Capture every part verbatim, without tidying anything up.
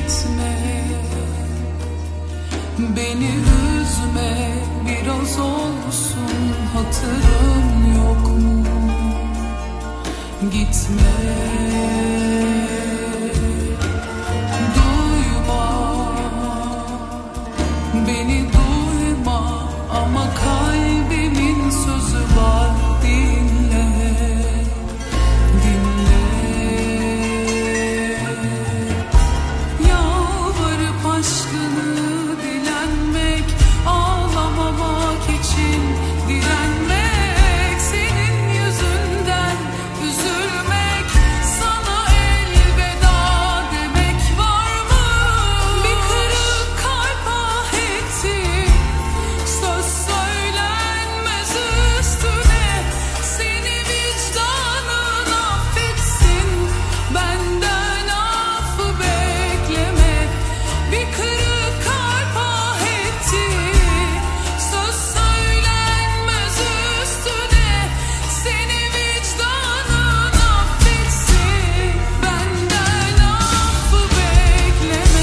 Gitme, beni üzme, biraz olsun hatırım yok mu? Gitme, duyma, beni duyma, ama kalbimin sözü var, dinle, dinle. Yalvarıp aşkını dilenmek, ağlamamak için direnmek, senin yüzünden üzülmek, sana elveda demek var mı? Bir kırık kalp ah ettim, söz söylenmez üstüne, seni vicdanın affetsin, benden affı bekleme. Bir kırık kalp ah ettim, söz söylenmez üstüne, seni vicdanın affetsin, benden affı bekleme.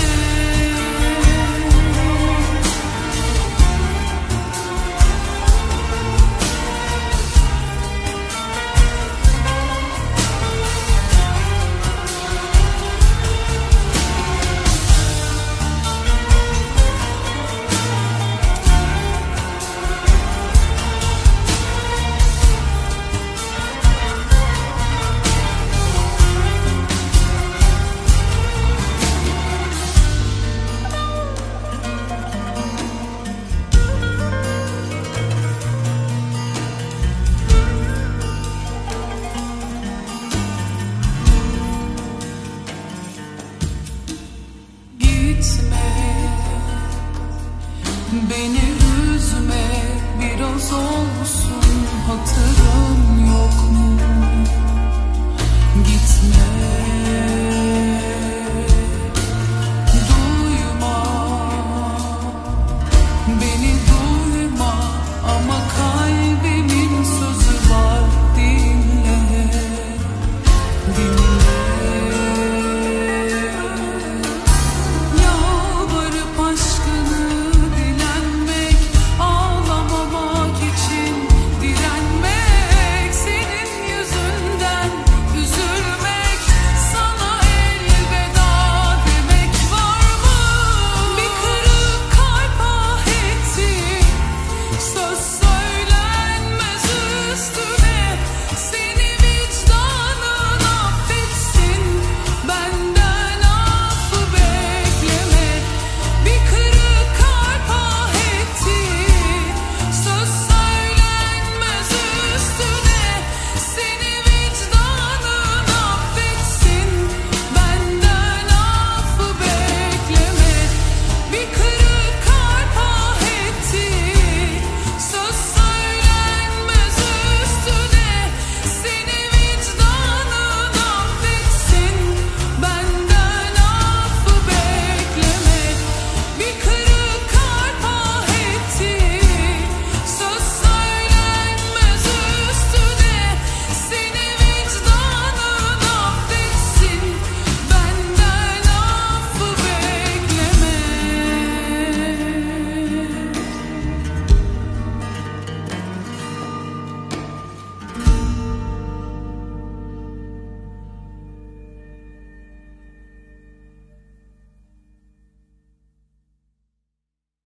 Gitme, beni üzme, biraz olsun hatırım